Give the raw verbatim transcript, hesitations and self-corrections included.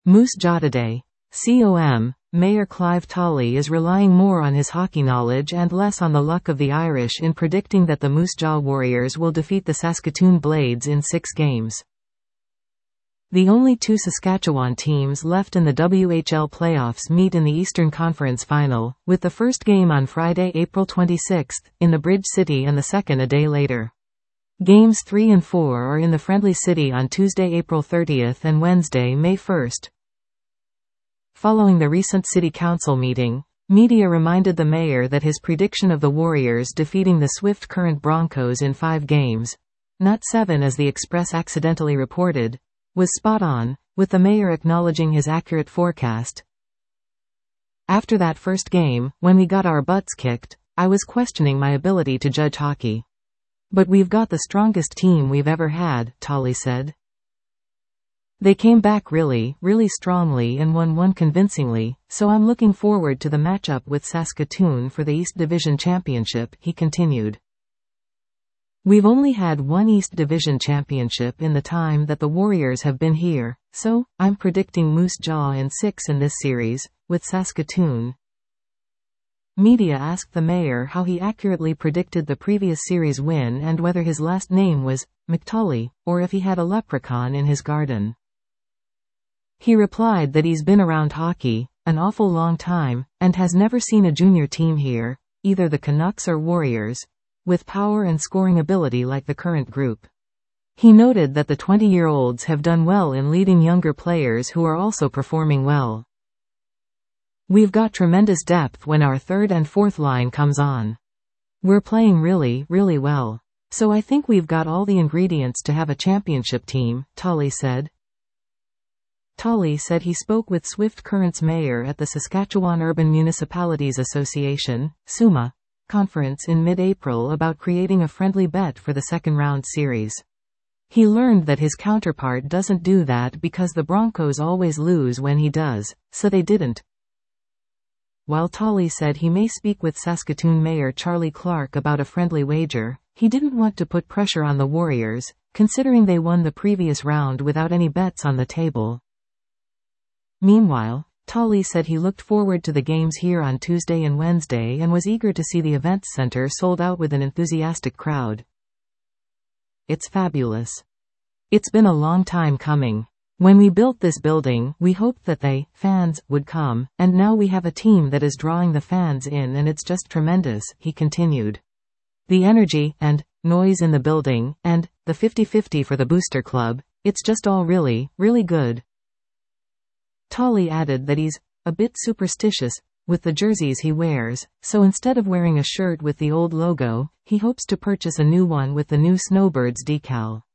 Moose Jaw today. Com. Mayor Clive Tolley is relying more on his hockey knowledge and less on the luck of the Irish in predicting that the Moose Jaw Warriors will defeat the Saskatoon Blades in six games. The only two Saskatchewan teams left in the W H L playoffs meet in the Eastern Conference Final, with the first game on Friday, April twenty-sixth, in the Bridge City and the second a day later. Games three and four are in the Friendly City on Tuesday, April thirtieth and Wednesday, May first. Following the recent City Council meeting, media reminded the mayor that his prediction of the Warriors defeating the Swift Current Broncos in five games, not seven as the Express accidentally reported, was spot on, with the mayor acknowledging his accurate forecast. After that first game, when we got our butts kicked, I was questioning my ability to judge hockey. But we've got the strongest team we've ever had, Tolley said. They came back really, really strongly and won one convincingly, so I'm looking forward to the matchup with Saskatoon for the East Division Championship, he continued. We've only had one East Division Championship in the time that the Warriors have been here, so I'm predicting Moose Jaw in six in this series, with Saskatoon. Media asked the mayor how he accurately predicted the previous series win and whether his last name was McTolley, or if he had a leprechaun in his garden. He replied that he's been around hockey an awful long time, and has never seen a junior team here, either the Canucks or Warriors, with power and scoring ability like the current group. He noted that the twenty-year-olds have done well in leading younger players who are also performing well. We've got tremendous depth when our third and fourth line comes on. We're playing really, really well. So I think we've got all the ingredients to have a championship team, Tolley said. Tolley said he spoke with Swift Current's mayor at the Saskatchewan Urban Municipalities Association, SUMA, conference in mid-April about creating a friendly bet for the second-round series. He learned that his counterpart doesn't do that because the Broncos always lose when he does, so they didn't. While Tolley said he may speak with Saskatoon Mayor Charlie Clark about a friendly wager, he didn't want to put pressure on the Warriors, considering they won the previous round without any bets on the table. Meanwhile, Tolley said he looked forward to the games here on Tuesday and Wednesday and was eager to see the events center sold out with an enthusiastic crowd. It's fabulous. It's been a long time coming. When we built this building, we hoped that they, fans, would come, and now we have a team that is drawing the fans in and it's just tremendous, he continued. The energy, and noise in the building, and the fifty-fifty for the Booster Club, it's just all really, really good. Tolley added that he's a bit superstitious with the jerseys he wears, so instead of wearing a shirt with the old logo, he hopes to purchase a new one with the new Snowbirds decal.